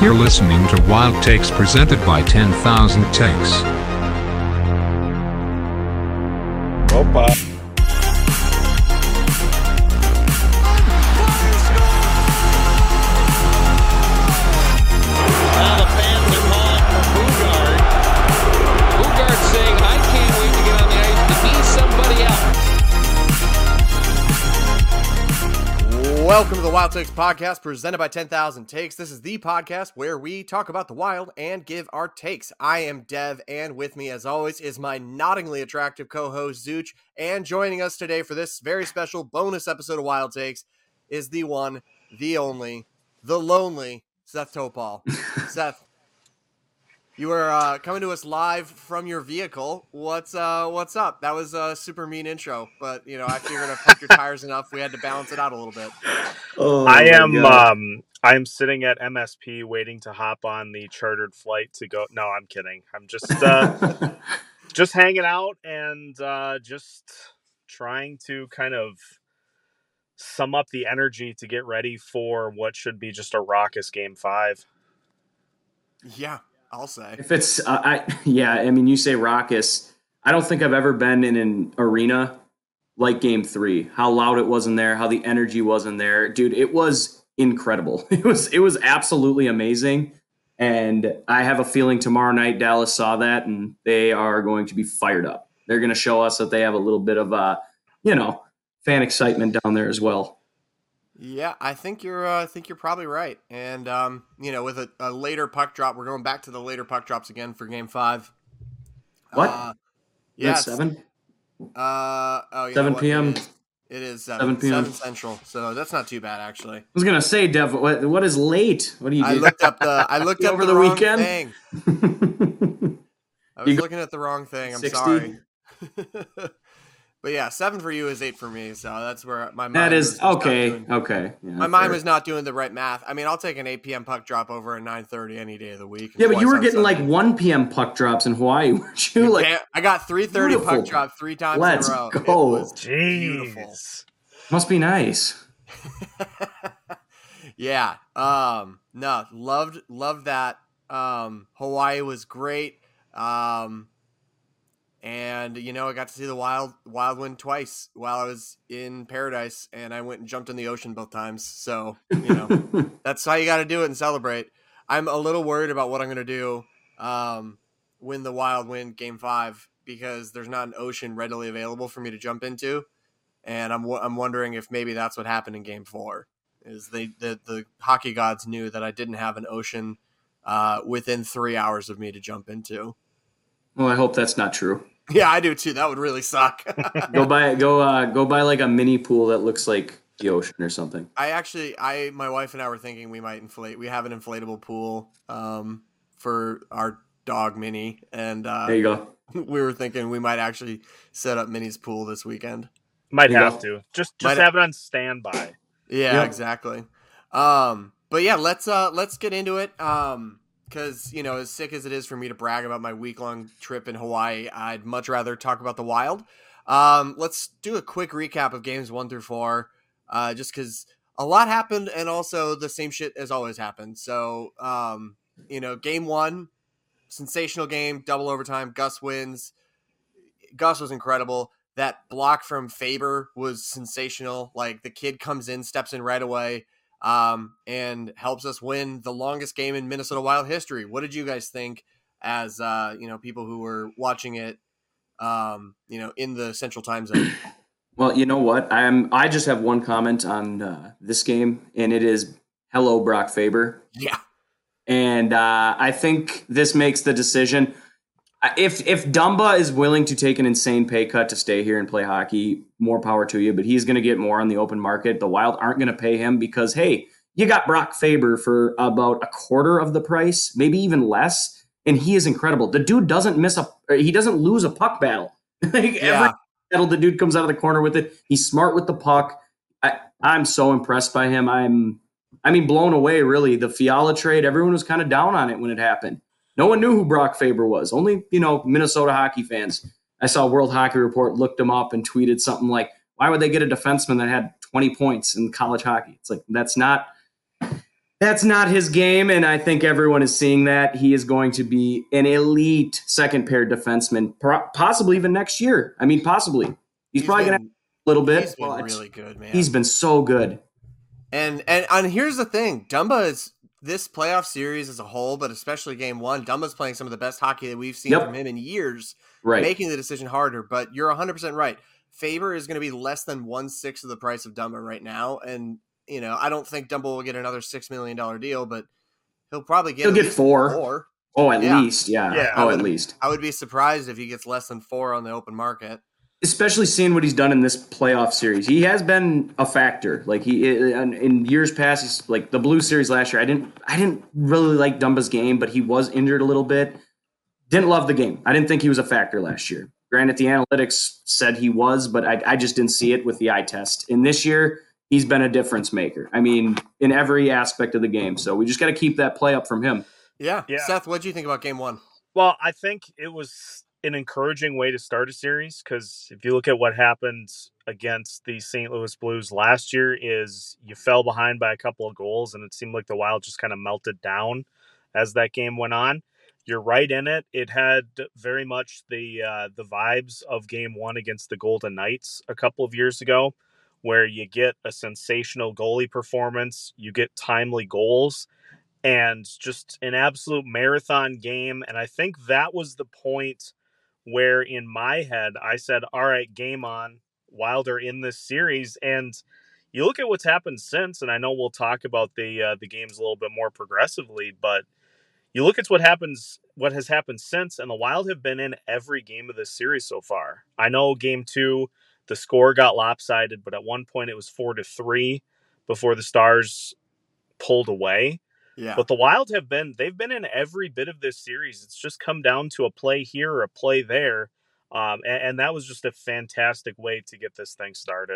You're listening to Wild Takes presented by 10,000 Takes. Opa. Now the fans are calling for Boogaard. Boogaard saying, I can't wait to get on the ice to be somebody else. Welcome to the Wild Takes podcast presented by 10,000 Takes. This is the podcast where we talk about the Wild and give our takes. I am Dev, and with me, as always, is my noddingly attractive co-host, Zooch. And joining us today for this very special bonus episode of Wild Takes is the one, the only, the lonely Seth Topol. Seth, you are coming to us live from your vehicle. What's up? That was a super mean intro, but I figured I pumped your tires enough. We had to balance it out a little bit. I am sitting at MSP waiting to hop on the chartered flight to go. No, I'm kidding. I'm just just hanging out and just trying to kind of sum up the energy to get ready for what should be just a raucous Game 5. Yeah, I'll say. If it's, you say raucous. I don't think I've ever been in an arena like Game 3. How loud it was in there, how the energy was in there. Dude, it was incredible. It was absolutely amazing. And I have a feeling tomorrow night Dallas saw that and they are going to be fired up. They're going to show us that they have a little bit of, fan excitement down there as well. Yeah, I think you're probably right. And with a later puck drop, we're going back to the later puck drops again for Game 5. What? Yeah, 7? 7 p.m. It is 7 p.m. 7 Central, so that's not too bad actually. I was gonna say, Dev, what is late? What do you do? I looked up over the the wrong weekend. thing. I was looking at the wrong thing. I'm 60? sorry. But yeah, 7 for you is 8 for me, so that's where my mind That is okay. Okay. Yeah, My mind was not doing the right math. I mean, I'll take an 8 p.m. puck drop over a 9:30 any day of the week. Yeah, but you were getting like 1 p.m. puck drops in Hawaii, weren't you? I got 3:30 puck drop 3 times Let's in a row. go. It was Jeez. beautiful. Must be nice. Yeah. No, loved that. Hawaii was great. And I got to see the wild win twice while I was in paradise, and I went and jumped in the ocean both times. So, that's how you got to do it and celebrate. I'm a little worried about what I'm going to do when the Wild win Game 5 because there's not an ocean readily available for me to jump into, and I'm wondering if maybe that's what happened in Game 4. Is the hockey gods knew that I didn't have an ocean within 3 hours of me to jump into. Well, I hope that's not true. Yeah, I do too. That would really suck. Go buy like a mini pool that looks like the ocean or something. My wife and I were thinking we might we have an inflatable pool for our dog Minnie, and there you go. We were thinking we might actually set up Minnie's pool this weekend. Might have to. Just have it on standby. Yeah, exactly. But yeah, let's get into it. Because, as sick as it is for me to brag about my week-long trip in Hawaii, I'd much rather talk about the Wild. Let's do a quick recap of games 1 through 4, just because a lot happened and also the same shit as always happened. So, Game 1, sensational game, double overtime, Gus wins. Gus was incredible. That block from Faber was sensational. Like, the kid comes in, steps in right away. And helps us win the longest game in Minnesota Wild history. What did you guys think as, people who were watching it, in the Central Time Zone? Well, you know what? I just have one comment on this game, and it is hello, Brock Faber. Yeah. And I think this makes the decision. If Dumba is willing to take an insane pay cut to stay here and play hockey, more power to you, but he's going to get more on the open market. The Wild aren't going to pay him because, hey, you got Brock Faber for about a quarter of the price, maybe even less, and he is incredible. The dude doesn't lose a puck battle. Every battle, the dude comes out of the corner with it. He's smart with the puck. I'm so impressed by him. I'm blown away, really. The Fiala trade, everyone was kind of down on it when it happened. No one knew who Brock Faber was. Only, Minnesota hockey fans. I saw World Hockey Report looked him up and tweeted something like, why would they get a defenseman that had 20 points in college hockey? It's like, that's not That's not his game, and I think everyone is seeing that. He is going to be an elite second-pair defenseman, possibly even next year. I mean, possibly. He's probably going to have a little bit. He's been really good, man. He's been so good. And here's the thing. Dumba is this playoff series as a whole, but especially game one, Dumba's playing some of the best hockey that we've seen from him in years, making the decision harder. But you're 100% right. Faber is going to be less than 1/6 of the price of Dumba right now. And, you know, I don't think Dumba will get another $6 million deal, but he'll probably get four. Oh, at least. Yeah. At least. I would be surprised if he gets less than 4 on the open market. Especially seeing what he's done in this playoff series. He has been a factor. Like in years past, he's like the Blue Series last year. I didn't really like Dumba's game, but he was injured a little bit. Didn't love the game. I didn't think he was a factor last year. Granted, the analytics said he was, but I just didn't see it with the eye test. And this year, he's been a difference maker. I mean, in every aspect of the game. So we just got to keep that play up from him. Yeah. Seth, what do you think about game one? Well, I think it was an encouraging way to start a series, because if you look at what happened against the St. Louis Blues last year, is you fell behind by a couple of goals, and it seemed like the Wild just kind of melted down as that game went on. You're right in it. It had very much the vibes of game one against the Golden Knights a couple of years ago, where you get a sensational goalie performance, you get timely goals, and just an absolute marathon game. And I think that was the point where in my head I said, all right, game on. Wilder in this series. And you look at what's happened since, and I know we'll talk about the games a little bit more progressively, but you look at what has happened since, and the Wild have been in every game of this series so far. I know game 2, the score got lopsided, but at one point it was 4-3 before the Stars pulled away. Yeah. But the Wild they've been in every bit of this series. It's just come down to a play here or a play there. And that was just a fantastic way to get this thing started.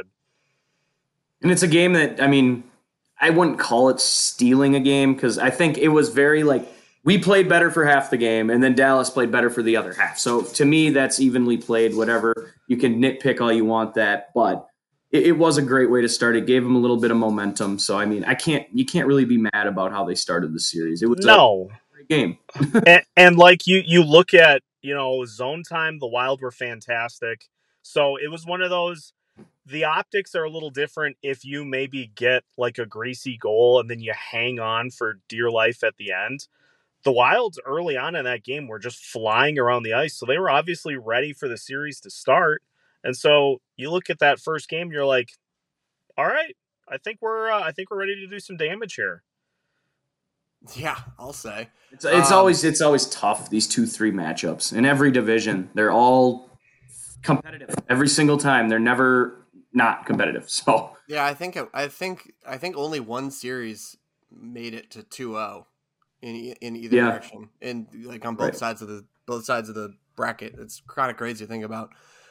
And it's a game that, I mean, I wouldn't call it stealing a game, because I think it was very like, we played better for half the game, and then Dallas played better for the other half. So to me, that's evenly played, whatever. You can nitpick all you want that, but it was a great way to start. It gave them a little bit of momentum. So, I mean, you can't really be mad about how they started the series. It was a great game. and like you look at, zone time, the Wild were fantastic. So it was one of those, the optics are a little different if you maybe get like a greasy goal and then you hang on for dear life at the end. The Wilds early on in that game were just flying around the ice. So they were obviously ready for the series to start. And so you look at that first game, you're like, all right, I think we're ready to do some damage here. Yeah, I'll say. It's always tough, these 2-3 matchups. In every division, they're all competitive every single time. They're never not competitive. So yeah, I think only one series made it to 2-0 in either direction, and like on both sides of the bracket. It's kind of crazy to think about.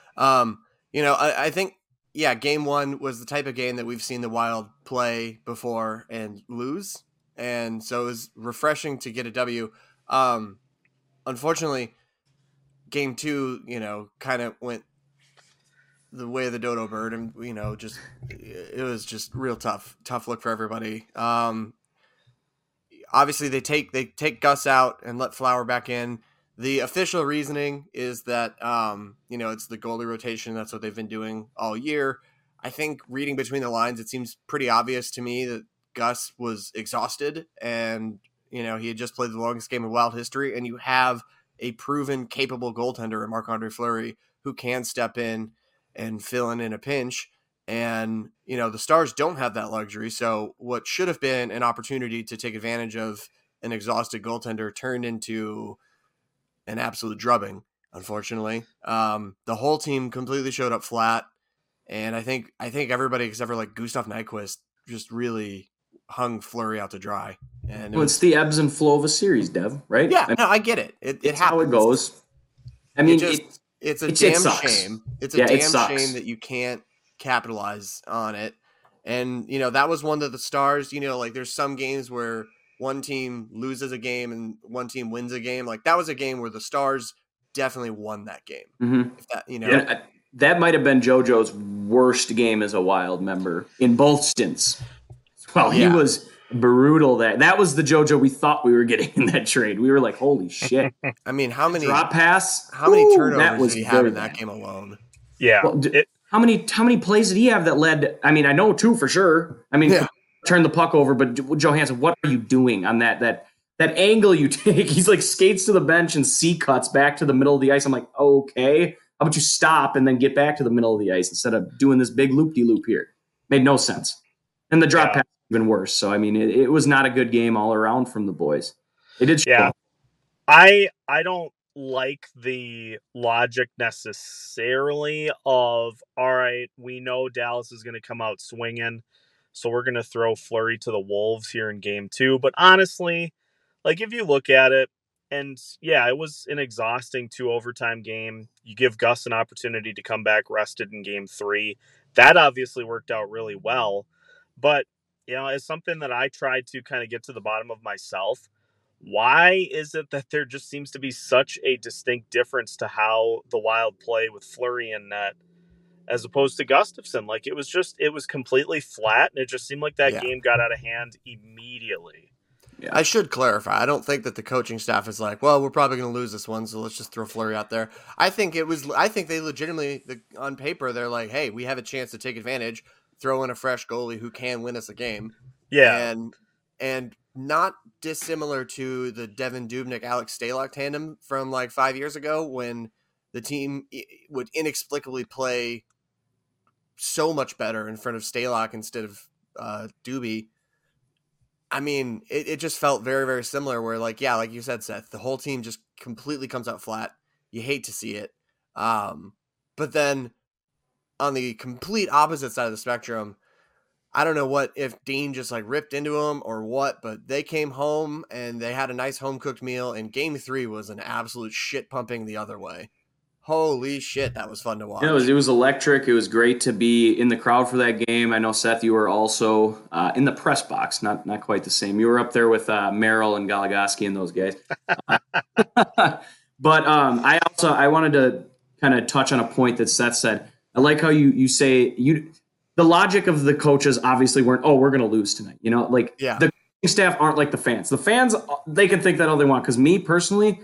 I think game one was the type of game that we've seen the Wild play before and lose, and so it was refreshing to get a W. Unfortunately, game 2, kind of went the way of the dodo bird, and it was just real tough look for everybody. Obviously they take Gus out and let Flower back in. The official reasoning is that it's the goalie rotation. That's what they've been doing all year. I think reading between the lines, it seems pretty obvious to me that Gus was exhausted, and he had just played the longest game in Wild history, and you have a proven capable goaltender in Marc-Andre Fleury who can step in and fill in a pinch. And, the Stars don't have that luxury. So what should have been an opportunity to take advantage of an exhausted goaltender turned into an absolute drubbing, unfortunately. The whole team completely showed up flat. And I think everybody except for like Gustav Nyquist just really hung Fleury out to dry. And it's the ebbs and flow of a series, Dev, right? Yeah, I get it. It happens. How it goes. I mean, it's a damn shame. It's a damn shame that you can't capitalize on it. And that was one of the Stars, like there's some games where one team loses a game and one team wins a game. Like that was a game where the Stars definitely won that game. Mm-hmm. If that, that might have been JoJo's worst game as a Wild member in both stints. Well, he brutal. That was the JoJo we thought we were getting in that trade. We were like, holy shit. I mean, how many Drop pass? How many Woo, turnovers that was did he have very in that bad. game alone? Yeah. Well, how many plays did he have that led? I mean, I know 2 for sure. I mean, Yeah. turn the puck over, but Johansson, what are you doing on that angle you take? He's like skates to the bench and C cuts back to the middle of the ice. I'm like, okay, how about you stop and then get back to the middle of the ice instead of doing this big loop-de-loop here? Made no sense. And the drop pass even worse. So, I mean, it was not a good game all around from the boys. It did show. Yeah. I don't like the logic necessarily of, all right, we know Dallas is going to come out swinging, so we're going to throw Fleury to the Wolves here in game 2. But honestly, like if you look at it, and yeah, it was an exhausting 2 overtime game. You give Gus an opportunity to come back rested in game 3. That obviously worked out really well. But, it's something that I tried to kind of get to the bottom of myself. Why is it that there just seems to be such a distinct difference to how the Wild play with Fleury in net as opposed to Gustafsson? Like it was completely flat, and it just seemed like that game got out of hand immediately. Yeah. I should clarify. I don't think that the coaching staff is like, well, we're probably going to lose this one, so let's just throw Fleury out there. I think they legitimately, on paper, they're like, hey, we have a chance to take advantage, throw in a fresh goalie who can win us a game. Yeah. And not dissimilar to the Devin Dubnyk, Alex Stalock tandem from like 5 years ago when the team would inexplicably play so much better in front of Stalock instead of Doobie. I mean, it just felt very, very similar where like you said, Seth, the whole team just completely comes out flat. You hate to see it. But then on the complete opposite side of the spectrum, I don't know if Dean just like ripped into them or what, but they came home and they had a nice home cooked meal, and game 3 was an absolute shit pumping the other way. Holy shit, that was fun to watch. It was electric. It was great to be in the crowd for that game. I know, Seth, you were also in the press box, not quite the same. You were up there with Merrill and Goligoski and those guys. But I wanted to kind of touch on a point that Seth said. I like how you say the logic of the coaches obviously weren't, we're going to lose tonight. The coaching staff aren't like the fans. The fans, they can think that all they want. Because me personally,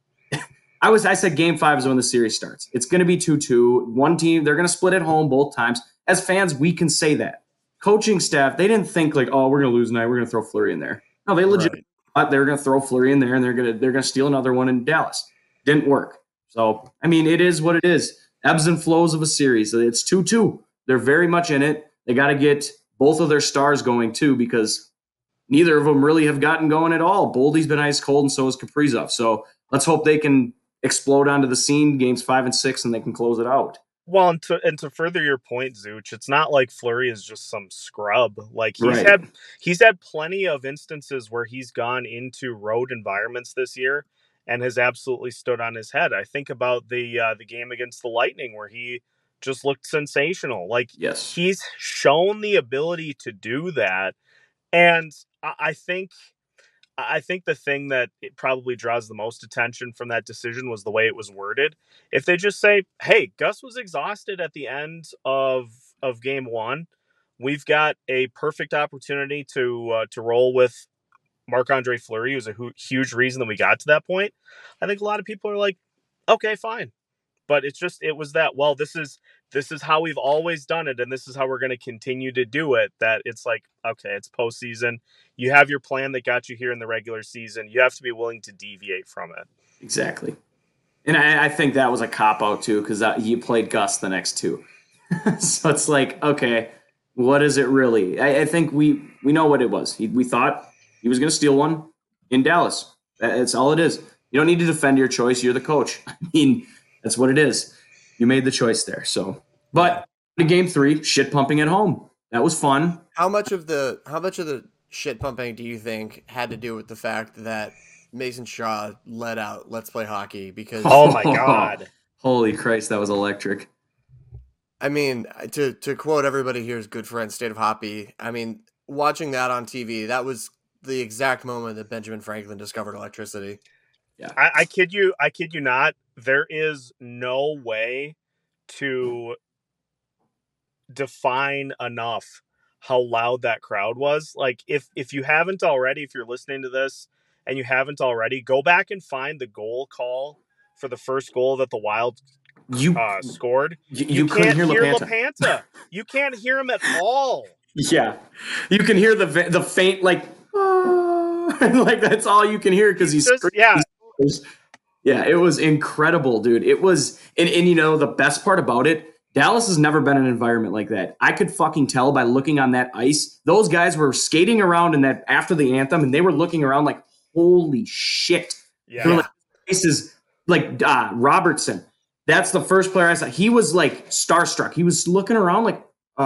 I said game 5 is when the series starts. It's going to be 2-2. One team, they're going to split at home both times. As fans, we can say that. Coaching staff, they didn't think like, we're going to lose tonight. We're going to throw Fleury in there. No, they legit thought they were going to throw Fleury in there, and they're going to steal another one in Dallas. Didn't work. So, I mean, it is what it is. Ebbs and flows of a series. It's 2-2. They're very much in it. They got to get both of their stars going too, because neither of them really have gotten going at all. Boldy's been ice cold, and so is Kaprizov. So let's hope they can explode onto the scene games 5 and 6, and they can close it out. Well, and to further your point, Zuch, it's not like Fleury is just some scrub. Like he's had plenty of instances where he's gone into road environments this year and has absolutely stood on his head. I think about the game against the Lightning where he just looked sensational. Like he's shown the ability to do that, and I think the thing that it probably draws the most attention from that decision was the way it was worded. If they just say, hey, Gus was exhausted at the end of game 1. We've got a perfect opportunity to roll with Marc-Andre Fleury, who's a huge reason that we got to that point. I think a lot of people are like, okay, fine. But it was that, well, this is how we've always done it, and this is how we're going to continue to do it, that it's like, okay, it's postseason. You have your plan that got you here in the regular season. You have to be willing to deviate from it. Exactly. And I think that was a cop-out, too, because he played Gus the next 2. So it's like, okay, what is it really? I think we know what it was. We thought he was going to steal one in Dallas. That's all it is. You don't need to defend your choice. You're the coach. I mean, that's what it is. You made the choice there. So, but in game 3, shit pumping at home. That was fun. How much of the shit pumping do you think had to do with the fact that Mason Shaw let out Let's Play Hockey? Because oh my God, holy Christ, that was electric. I mean, to quote everybody here's good friend State of Hoppy. I mean, watching that on TV, that was the exact moment that Benjamin Franklin discovered electricity. Yeah, I kid you not. There is no way to define enough how loud that crowd was. Like if you haven't already, if you're listening to this and you haven't already, go back and find the goal call for the first goal that the Wild scored. You can't couldn't hear LaPanta. LaPanta. You can't hear him at all. Yeah, you can hear the faint like like that's all you can hear because he's just, yeah. Yeah, it was incredible, dude. It was, and you know the best part about it, Dallas has never been in an environment like that. I could fucking tell by looking on that ice. Those guys were skating around in that after the anthem, and they were looking around like, holy shit. Yeah. Like, this is like Robertson. That's the first player I saw. He was like starstruck. He was looking around like,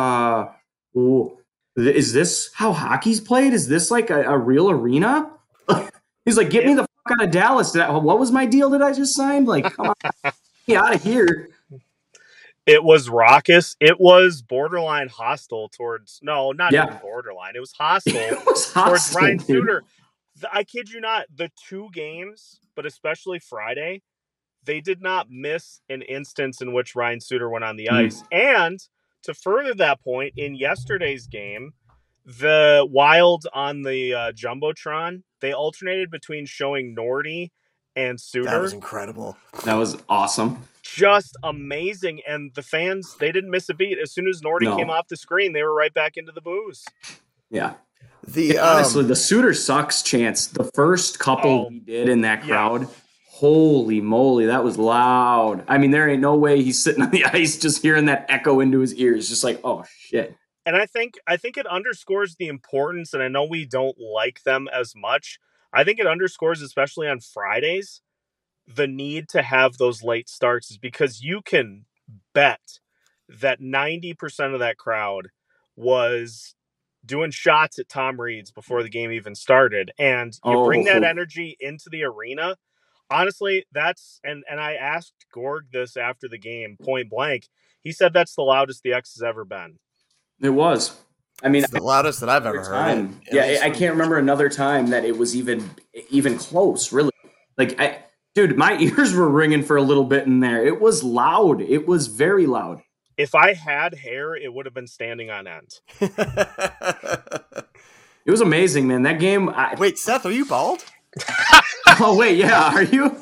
is this how hockey's played? Is this like a real arena? He's like, get me the fuck out of Dallas. What was my deal that I just signed? Like, come on, get out of here. It was raucous. It was borderline hostile towards, no, not even borderline. It was hostile, towards Ryan Suter. I kid you not, the 2 games, but especially Friday, they did not miss an instance in which Ryan Suter went on the ice. And to further that point, in yesterday's game, the Wild on the Jumbotron, they alternated between showing Nordy and Suter. That was incredible. That was awesome. Just amazing. And the fans, they didn't miss a beat. As soon as Nordy came off the screen, they were right back into the booze. Yeah. Honestly, the Suter sucks chance, the first couple we did in that crowd, holy moly, that was loud. I mean, there ain't no way he's sitting on the ice just hearing that echo into his ears, just like, oh, shit. And I think it underscores the importance, and I know we don't like them as much. I think it underscores, especially on Fridays, the need to have those late starts is because you can bet that 90% of that crowd was doing shots at Tom Reed's before the game even started. And you bring that energy into the arena. Honestly, that's, and I asked Gorg this after the game, point blank. He said that's the loudest the X has ever been. It was. I mean, it's the loudest that I've ever heard. Yeah, I can't remember another time that it was even close, really. Like, dude, my ears were ringing for a little bit in there. It was loud. It was very loud. If I had hair, it would have been standing on end. It was amazing, man. That game. Wait, Seth, are you bald? Oh, wait, yeah. Are you?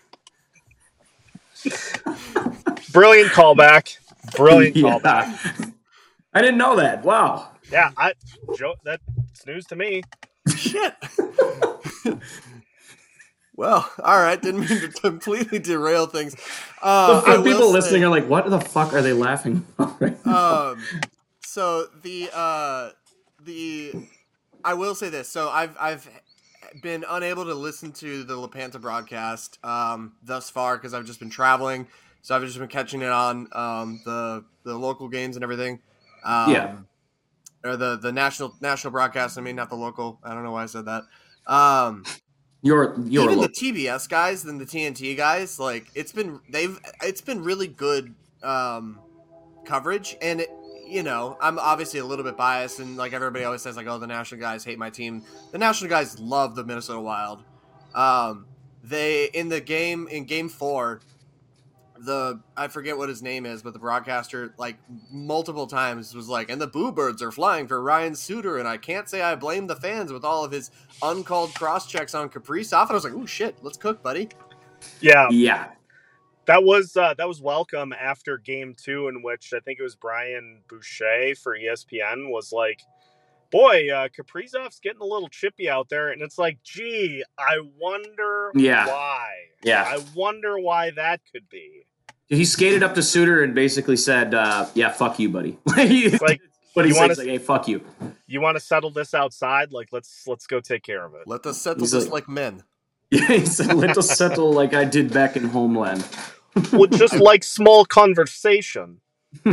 Brilliant callback. Brilliant callback. I didn't know that. Wow. Yeah, that's news to me. Shit. Well, all right. Didn't mean to completely derail things. The people listening are like, "What the fuck are they laughing about right now?" So I will say this. So I've been unable to listen to the LaPanta broadcast thus far because I've just been traveling. So I've just been catching it on the local games and everything. Or the national broadcast. I mean, not the local. I don't know why I said that. Even the TBS guys and the TNT guys, like it's been really good coverage, and I'm obviously a little bit biased, and like everybody always says, like, oh, the national guys hate my team. The national guys love the Minnesota Wild. They in game 4. I forget what his name is, but the broadcaster, like, multiple times was like, and the Boo Birds are flying for Ryan Suter, and I can't say I blame the fans with all of his uncalled cross-checks on Kaprizov. And I was like, oh, shit, let's cook, buddy. Yeah. Yeah. That was welcome after game 2, in which I think it was Brian Boucher for ESPN was like, boy, Kaprizov's getting a little chippy out there. And it's like, gee, I wonder why. Yeah. I wonder why that could be. He skated up to Suter and basically said, yeah, fuck you, buddy. Like, but he's like, hey, fuck you. You want to settle this outside? Like, let's go take care of it. Let us settle this like men. Yeah, he said, let us settle like I did back in Homeland. Well, just like small conversation.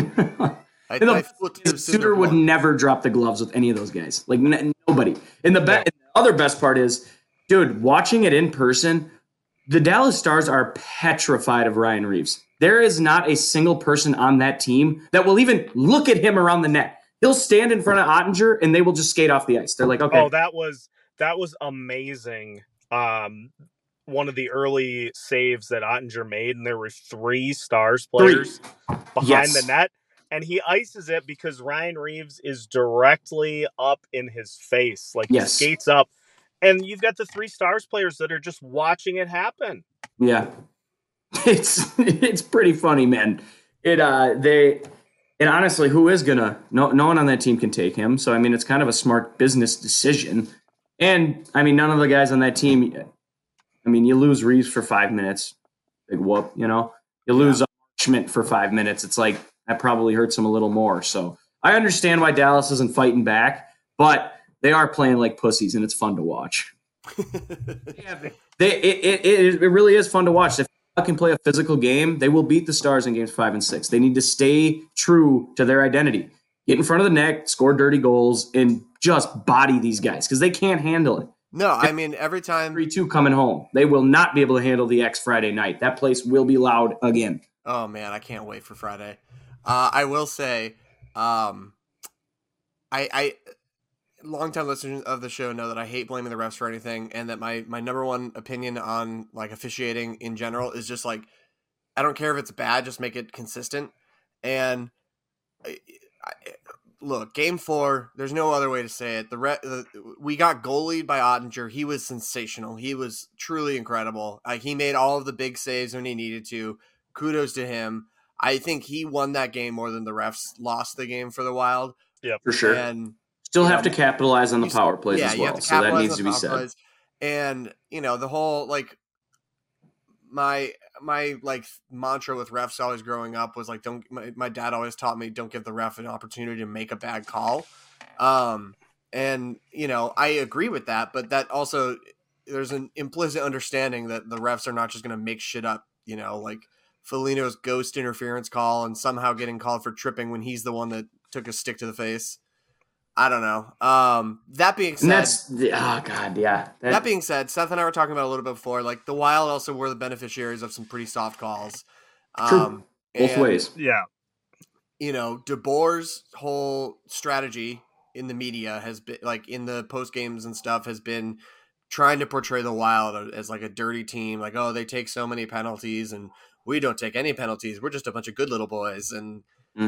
Suter would never drop the gloves with any of those guys. Like, nobody. And the other best part is, dude, watching it in person, the Dallas Stars are petrified of Ryan Reeves. There is not a single person on that team that will even look at him around the net. He'll stand in front of Ottinger, and they will just skate off the ice. They're like, okay. Oh, that was amazing. One of the early saves that Ottinger made, and there were 3 Stars players behind the net. and he ices it because Ryan Reeves is directly up in his face. Like, he skates up, and you've got the 3 Stars players that are just watching it happen. Yeah. It's pretty funny, man. And honestly, who is gonna? No one on that team can take him. So I mean, it's kind of a smart business decision. And I mean, none of the guys on that team. I mean, you lose Reeves for 5 minutes, big whoop. You know, you lose Schmidt for 5 minutes. It's like that probably hurts him a little more. So I understand why Dallas isn't fighting back, but they are playing like pussies, and it's fun to watch. It really is fun to watch. If they can play a physical game, they will beat the Stars in games 5 and 6. They need to stay true to their identity. Get in front of the net, score dirty goals, and just body these guys because they can't handle it. No, I mean, every time 3-2 coming home, they will not be able to handle the X Friday night. That place will be loud again. Oh man, I can't wait for Friday. I will say, I longtime listeners of the show know that I hate blaming the refs for anything, and that my number one opinion on like officiating in general is just like, I don't care if it's bad, just make it consistent. And look, Game 4, there's no other way to say it. We got goalied by Ottinger. He was sensational. He was truly incredible. He made all of the big saves when he needed to. Kudos to him. I think he won that game more than the refs lost the game for the Wild. Yeah, for sure. And still have to capitalize on the power plays as well. So that needs to be said. Plays. And the whole like my like mantra with refs always growing up was like, my dad always taught me, don't give the ref an opportunity to make a bad call. And I agree with that, but that also there's an implicit understanding that the refs are not just going to make shit up, like Foligno's ghost interference call and somehow getting called for tripping when he's the one that took a stick to the face. I don't know. That being said, that being said, Seth and I were talking about a little bit before, like the Wild also were the beneficiaries of some pretty soft calls. True. Both ways. Yeah. DeBoer's whole strategy in the media has been like in the post games and stuff has been trying to portray the Wild as like a dirty team. Like, oh, they take so many penalties and we don't take any penalties. We're just a bunch of good little boys. And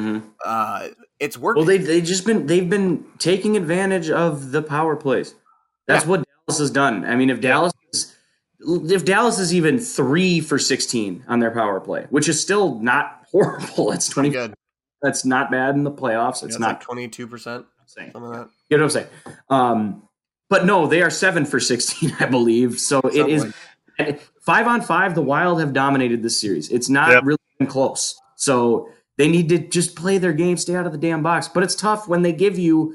it's working. Well, they've been taking advantage of the power plays. That's what Dallas has done. I mean, if Dallas is even 3 for 16 on their power play, which is still not horrible. It's 20 good. That's not bad in the playoffs. It's not like 22%. Something like that. You know what I'm saying? But no, they are 7 for 16, I believe. So it is 5-on-5. The Wild have dominated this series. It's not really been close. So they need to just play their game, stay out of the damn box. But it's tough when they give you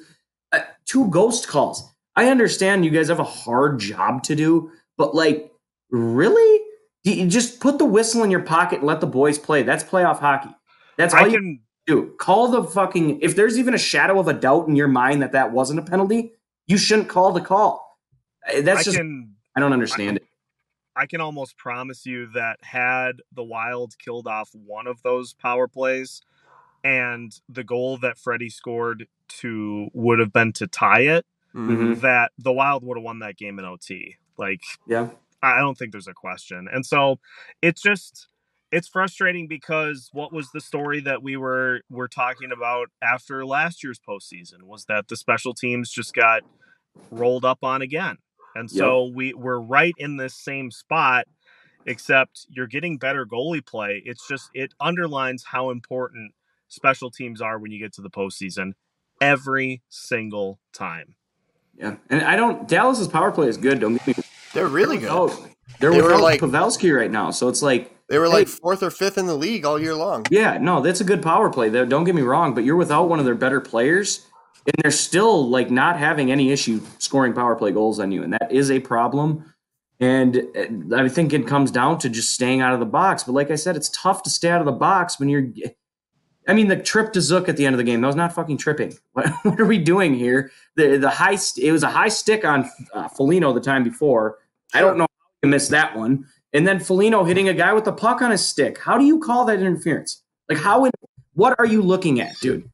2 ghost calls. I understand you guys have a hard job to do, but like, really? You just put the whistle in your pocket and let the boys play. That's playoff hockey. That's all you can do. Call the fucking, if there's even a shadow of a doubt in your mind that wasn't a penalty, you shouldn't call the call. That's I don't understand it. I can almost promise you that had the Wild killed off one of those power plays and the goal that Freddie scored would have been to tie it, that the Wild would have won that game in OT. Like, I don't think there's a question. And so it's frustrating because what was the story that we're talking about after last year's postseason was that the special teams just got rolled up on again. And so we're right in this same spot, except you're getting better goalie play. It underlines how important special teams are when you get to the postseason every single time. Yeah. And Dallas's power play is good. Don't get me wrong. They're really good. They were like Pavelski right now. So it's like they were like 4th or 5th in the league all year long. Yeah, no, that's a good power play. Don't get me wrong, but you're without one of their better players. And they're still like not having any issue scoring power play goals on you. And that is a problem. And I think it comes down to just staying out of the box. But like I said, it's tough to stay out of the box when the trip to Zook at the end of the game, that was not fucking tripping. What are we doing here? It was a high stick on Foligno the time before. Sure. I don't know how you missed that one. And then Foligno hitting a guy with the puck on his stick. How do you call that interference? Like what are you looking at, dude?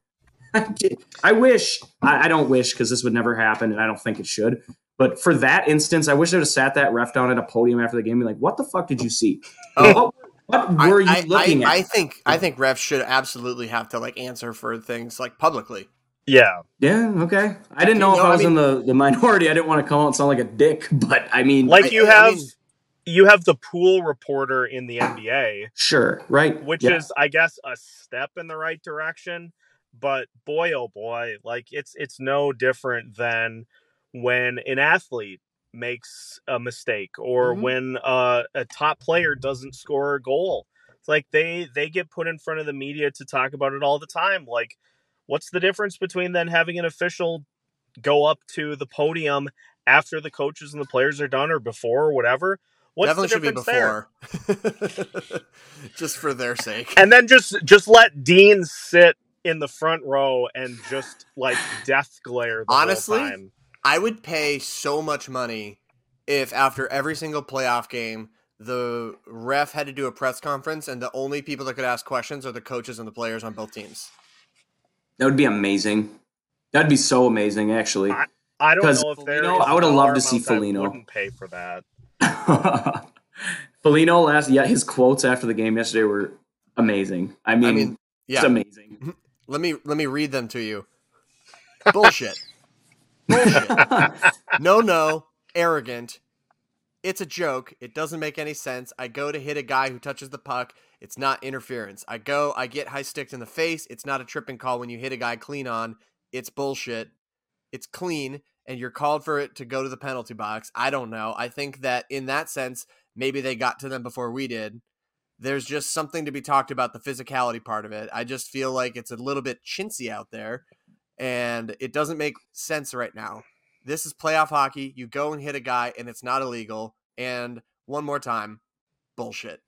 I don't wish because this would never happen and I don't think it should. But for that instance, I wish I would have sat that ref down at a podium after the game and be like, what the fuck did you see? What What were you looking at? I think refs should absolutely have to like answer for things like publicly. Yeah. Yeah, okay. I didn't know if I was in the minority. I didn't want to come out and sound like a dick, but I mean, like you have the pool reporter in the NBA. Sure, right. Which is, I guess, a step in the right direction. But boy, oh boy, like it's no different than when an athlete makes a mistake or when a top player doesn't score a goal. It's like they get put in front of the media to talk about it all the time. Like, what's the difference between then having an official go up to the podium after the coaches and the players are done or before or whatever? What's Definitely the difference should be before. Just for their sake. And then just let Dean sit in the front row and just like death glare the Honestly, whole time. I would pay so much money if after every single playoff game the ref had to do a press conference and the only people that could ask questions are the coaches and the players on both teams. That would be amazing. That'd be so amazing, actually. I don't know if there is I would have loved to see Foligno. I wouldn't pay for that. Foligno his quotes after the game yesterday were amazing. I mean it's amazing. Let me read them to you. Bullshit. No, arrogant. It's a joke. It doesn't make any sense. I go to hit a guy who touches the puck. It's not interference. I get high sticked in the face. It's not a tripping call when you hit a guy clean on. It's bullshit. It's clean, and you're called for it to go to the penalty box. I don't know. I think that in that sense, maybe they got to them before we did. There's just something to be talked about, the physicality part of it. I just feel like it's a little bit chintzy out there, and it doesn't make sense right now. This is playoff hockey. You go and hit a guy, and it's not illegal. And one more time, bullshit.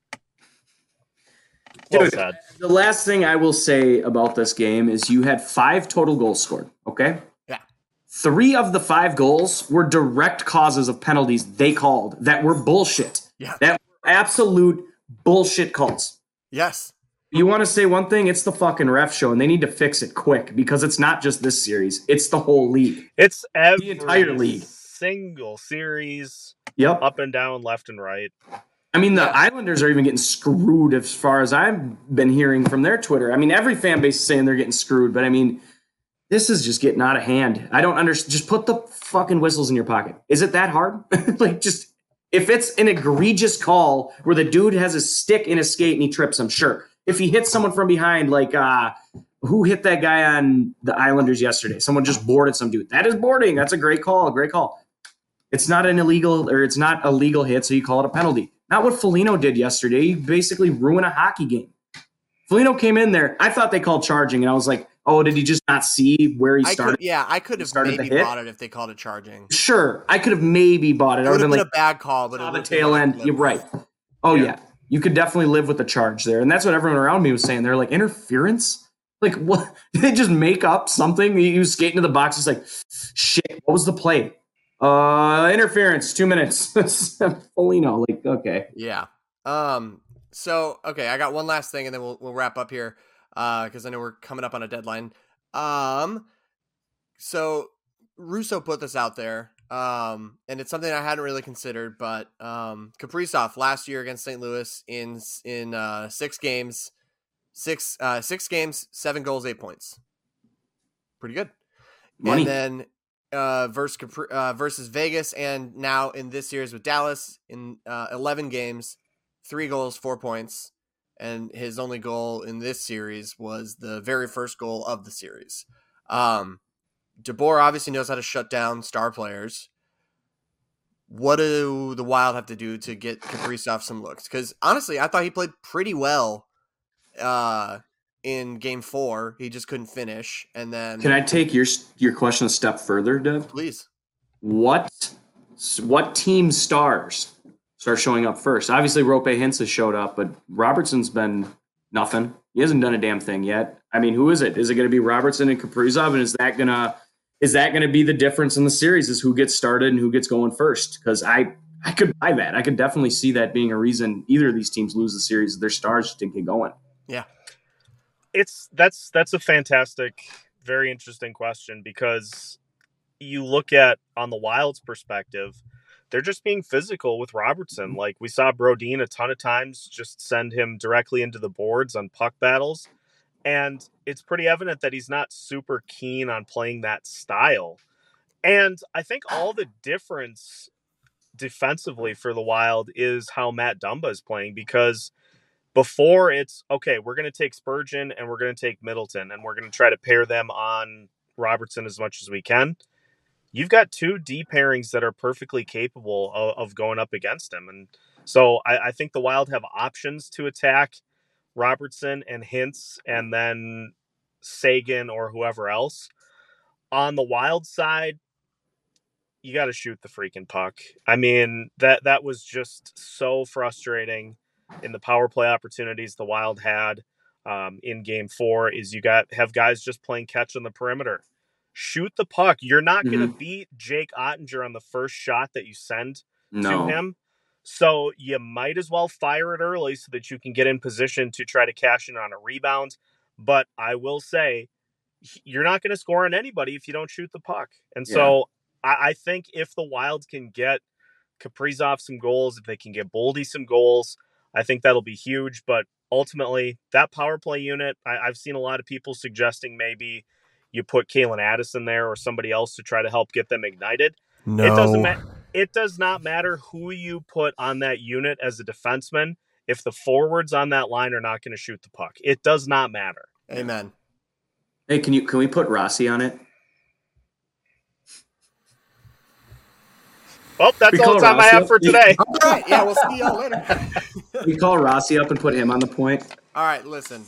Dude, the last thing I will say about this game is you had 5 total goals scored, okay? Yeah. 3 of the 5 goals were direct causes of penalties they called that were bullshit. Yeah. That were absolute bullshit calls. Yes. You want to say one thing? It's the fucking ref show, and they need to fix it quick because it's not just this series. It's the whole league. It's the entire league. Single series. Yep. Up and down, left and right. I mean, the Islanders are even getting screwed as far as I've been hearing from their Twitter. I mean, every fan base is saying they're getting screwed, but I mean, this is just getting out of hand. I don't understand. Just put the fucking whistles in your pocket. Is it that hard? Like, just if it's an egregious call where the dude has a stick in his skate and he trips him, sure. If he hits someone from behind, like who hit that guy on the Islanders yesterday? Someone just boarded some dude. That is boarding. That's a great call. Great call. It's not an illegal, or it's not a legal hit, so you call it a penalty. Not what Foligno did yesterday. He basically ruined a hockey game. Foligno came in there. I thought they called charging, and I was like, oh, did he just not see where he started? I could have maybe bought it if they called it charging. Sure, I could have maybe bought it. It would have been a bad call, but it the tail end. You're right. Oh, yeah. You could definitely live with the charge there. And that's what everyone around me was saying. They're like, interference? Like, what? Did they just make up something? He was skating to the box. He's like, shit, what was the play? Interference, 2 minutes. Foligno, like, okay. Yeah. So, okay, I got one last thing, and then we'll wrap up here, because I know we're coming up on a deadline. So Russo put this out there, and it's something I hadn't really considered, but Kaprizov last year against St. Louis in 6 games, 7 goals, 8 points. Pretty good. Money. And then versus Vegas, and now in this series with Dallas in 11 games, 3 goals, 4 points, and his only goal in this series was the very first goal of the series. DeBoer obviously knows how to shut down star players. What do the Wild have to do to get Kaprizov some looks? Because honestly, I thought he played pretty well in Game 4. He just couldn't finish. And then, can I take your question a step further, Deb? Please. What team stars start showing up first? Obviously, Roope Hintz has showed up, but Robertson's been nothing. He hasn't done a damn thing yet. I mean, who is it? Is it going to be Robertson and Kaprizov? And is that going to be the difference in the series, is who gets started and who gets going first? Because I could buy that. I could definitely see that being a reason either of these teams lose the series. Their stars just didn't get going. Yeah. That's a fantastic, very interesting question, because you look at, on the Wild's perspective, they're just being physical with Robertson. Like we saw Brodin a ton of times just send him directly into the boards on puck battles. And it's pretty evident that he's not super keen on playing that style. And I think all the difference defensively for the Wild is how Matt Dumba is playing, because before it's, okay, we're going to take Spurgeon and we're going to take Middleton and we're going to try to pair them on Robertson as much as we can. You've got two D pairings that are perfectly capable of going up against him. And so I think the Wild have options to attack Robertson and Hintz and then Sagan or whoever else. On the Wild side, you got to shoot the freaking puck. I mean, that was just so frustrating in the power play opportunities the Wild had in Game 4. Is you have guys just playing catch on the perimeter. Shoot the puck. You're not going to beat Jake Ottinger on the first shot that you send to him. So you might as well fire it early so that you can get in position to try to cash in on a rebound. But I will say, you're not going to score on anybody if you don't shoot the puck. And so I think if the Wild can get Kaprizov some goals, if they can get Boldy some goals, I think that'll be huge. But ultimately, that power play unit, I've seen a lot of people suggesting maybe you put Kalen Addison there or somebody else to try to help get them ignited. No. It does not matter who you put on that unit as a defenseman if the forwards on that line are not going to shoot the puck. It does not matter. Amen. Hey, can we put Rossi on it? Well, that's all the time I have for today. All right. Yeah, we'll see y'all later. We call Rossi up and put him on the point. All right, listen.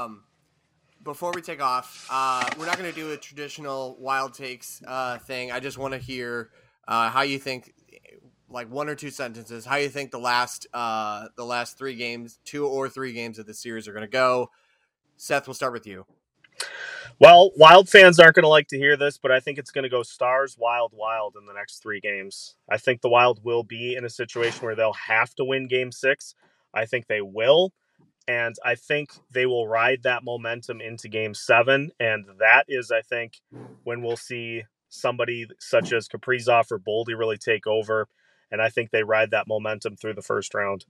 Before we take off, we're not going to do a traditional Wild Takes thing. I just want to hear how you think, like 1 or 2 sentences, how you think the last 3 games, 2 or 3 games of the series are going to go. Seth, we'll start with you. Well, Wild fans aren't going to like to hear this, but I think it's going to go Stars, Wild, Wild in the next 3 games. I think the Wild will be in a situation where they'll have to win Game 6. I think they will. And I think they will ride that momentum into Game 7. And that is, I think, when we'll see somebody such as Kaprizov or Boldy really take over. And I think they ride that momentum through the first round.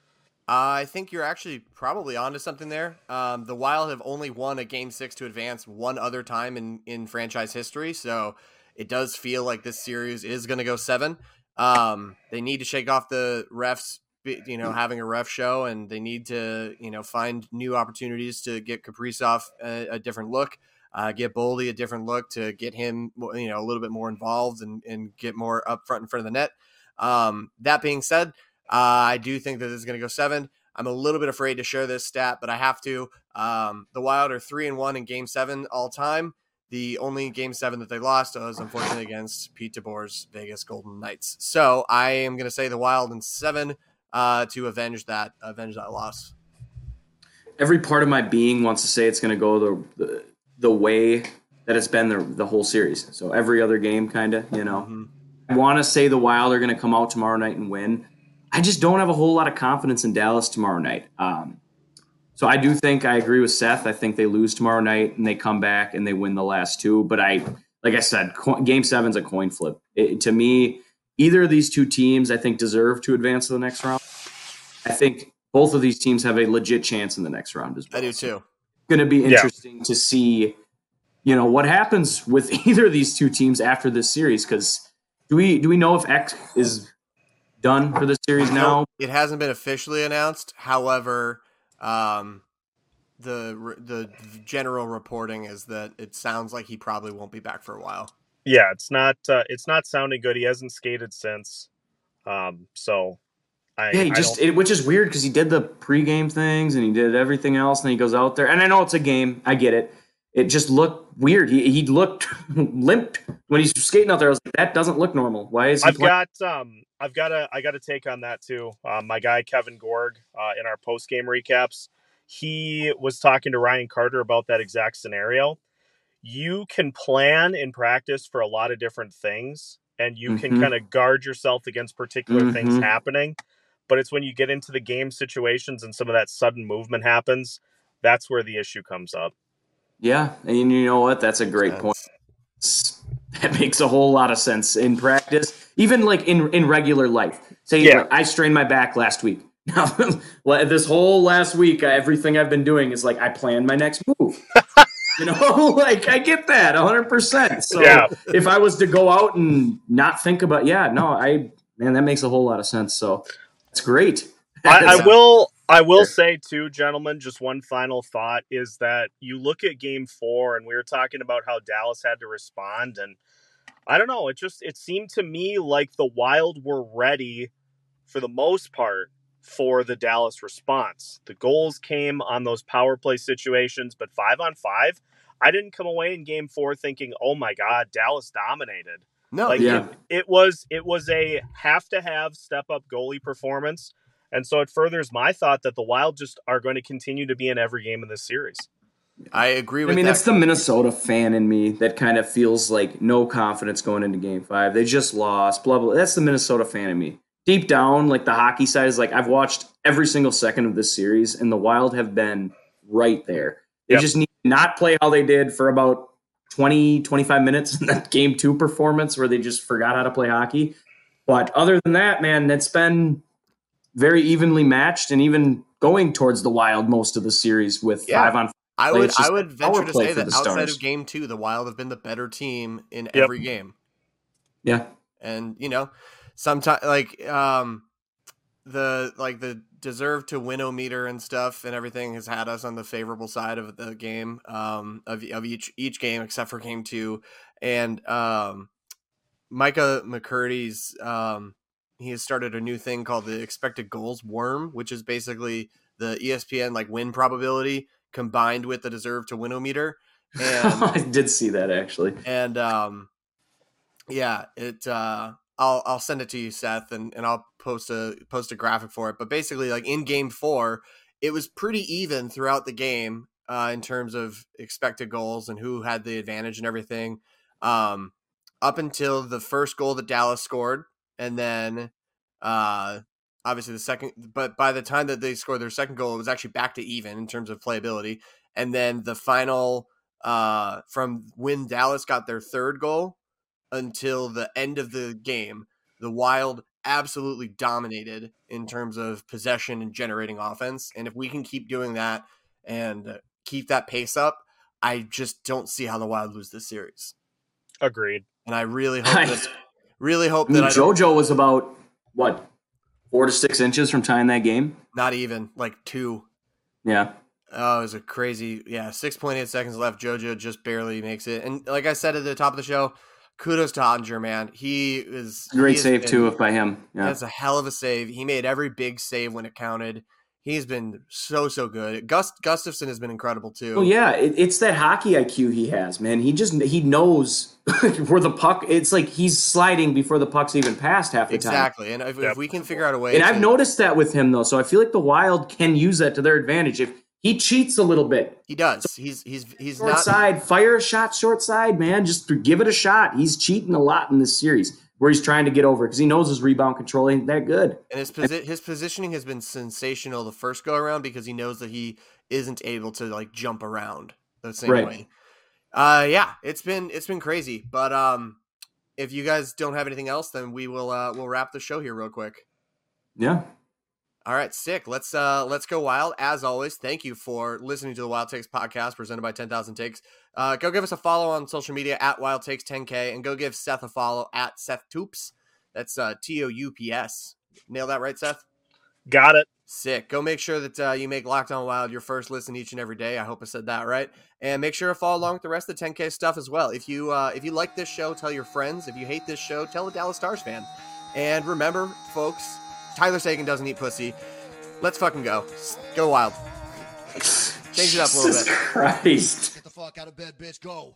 I think you're actually probably onto something there. The Wild have only won a Game 6 to advance one other time in franchise history. So it does feel like this series is going to go 7. They need to shake off the refs, having a ref show, and they need to, find new opportunities to get Kaprizov a different look, get Boldy a different look to get him, a little bit more involved and get more up front in front of the net. That being said, I do think that this is going to go 7. I'm a little bit afraid to share this stat, but I have to. The Wild are 3-1 in Game 7 all time. The only Game 7 that they lost was, unfortunately, against Pete DeBoer's Vegas Golden Knights. So I am going to say the Wild in 7 to avenge that loss. Every part of my being wants to say it's going to go the way that it's been the whole series. So every other game, kind of, I want to say the Wild are going to come out tomorrow night and win. I just don't have a whole lot of confidence in Dallas tomorrow night. So I do think I agree with Seth. I think they lose tomorrow night and they come back and they win the last 2. But like I said, Game 7's a coin flip. To me, either of these 2 teams, I think, deserve to advance to the next round. I think both of these teams have a legit chance in the next round as well. I do too. It's going to be interesting to see, what happens with either of these 2 teams after this series. Because do we know if X is done for the series now? It hasn't been officially announced. However, the general reporting is that it sounds like he probably won't be back for a while. Yeah, it's not sounding good. He hasn't skated since. Which is weird because he did the pregame things and he did everything else, and he goes out there. And I know it's a game, I get it. It just looked weird. He looked limp when he's skating out there. I was like, that doesn't look normal. Why is he? I got a take on that too. My guy Kevin Gorg in our post game recaps, he was talking to Ryan Carter about that exact scenario. You can plan in practice for a lot of different things, and you can kind of guard yourself against particular things happening. But it's when you get into the game situations and some of that sudden movement happens, that's where the issue comes up. Yeah, and you know what? That's a great point. that makes a whole lot of sense in practice, even like in regular life. Say like, I strained my back last week. Now, this whole last week, everything I've been doing is like I planned my next move. Like I get that 100%. So if I was to go out and not think about, that makes a whole lot of sense. So it's great. I will say too, gentlemen, just one final thought is that you look at game 4 and we were talking about how Dallas had to respond. And I don't know, it seemed to me like the Wild were ready for the most part for the Dallas response. The goals came on those power play situations, but 5-on-5, I didn't come away in game 4 thinking, oh my God, Dallas dominated. No, it was a have step up goalie performance. And so it furthers my thought that the Wild just are going to continue to be in every game in this series. I agree with that. It's the Minnesota fan in me that kind of feels like no confidence going into game 5. They just lost, blah, blah. That's the Minnesota fan in me. Deep down, like the hockey side is like, I've watched every single second of this series, and the Wild have been right there. They just need to not play how they did for about 20, 25 minutes in that game 2 performance where they just forgot how to play hockey. But other than that, man, it's been very evenly matched and even going towards the Wild most of the series with 5-on-5. I would venture to say that outside of game 2, the Wild have been the better team in every game. Yeah. And, sometimes like the deserve to win-o-meter and stuff and everything has had us on the favorable side of the game, of each game except for game 2. And Micah McCurdy's he has started a new thing called the expected goals worm, which is basically the ESPN like win probability combined with the deserve to win-o-meter. And I did see that actually. And I'll send it to you, Seth, and I'll post a graphic for it. But basically, like in game 4, it was pretty even throughout the game in terms of expected goals and who had the advantage and everything, up until the first goal that Dallas scored. And then obviously the second, but by the time that they scored their second goal, it was actually back to even in terms of playability. And then the final from when Dallas got their third goal until the end of the game, the Wild absolutely dominated in terms of possession and generating offense. And if we can keep doing that and keep that pace up, I just don't see how the Wild lose this series. Agreed. And I really hope that JoJo was about 4 to 6 inches from tying that game. Not even like 2. Yeah. Oh, it was a crazy 6.8 seconds left. JoJo just barely makes it. And like I said at the top of the show, kudos to Ottinger, man. He is great save too by him. Yeah. That's a hell of a save. He made every big save when it counted. He's been so good. Gustafsson has been incredible too. Oh yeah, it's that hockey IQ he has, man. He knows where the puck. It's like he's sliding before the puck's even passed half the time. Exactly, and if we can figure out a way. And I've noticed that with him though, so I feel like the Wild can use that to their advantage. If he cheats a little bit, he does. He's short not side. Fire a shot short side, man. Just give it a shot. He's cheating a lot in this series, where he's trying to get over because he knows his rebound control ain't that good. And his positioning has been sensational the first go around because he knows that he isn't able to like jump around the same way. It's been crazy. But if you guys don't have anything else, then we'll wrap the show here real quick. Yeah. All right, sick. Let's go Wild. As always, thank you for listening to the Wild Takes podcast presented by 10,000 Takes. Go give us a follow on social media at Wild Takes 10K, and go give Seth a follow at Seth Toops. That's TOUPS. Nail that right, Seth? Got it. Sick. Go make sure that you make Locked On Wild your first listen each and every day. I hope I said that right. And make sure to follow along with the rest of the 10K stuff as well. If you like this show, tell your friends. If you hate this show, tell a Dallas Stars fan. And remember, folks, Tyler Seguin doesn't eat pussy. Let's fucking go. Go Wild. Change it up a little bit. Jesus Christ. Get the fuck out of bed, bitch. Go.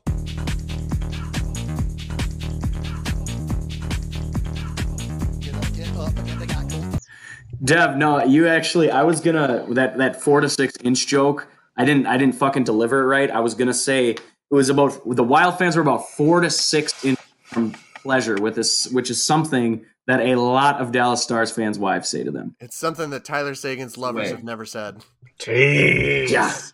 Get up and get the guy go. Dev, no, you actually, I was gonna, that 4 to 6 inch joke, I didn't fucking deliver it right. I was gonna say it was about, the Wild fans were about 4 to 6 inches from pleasure with this, which is something that a lot of Dallas Stars fans' wives say to them. It's something that Tyler Seguin's lovers have never said. Jeez. Yeah.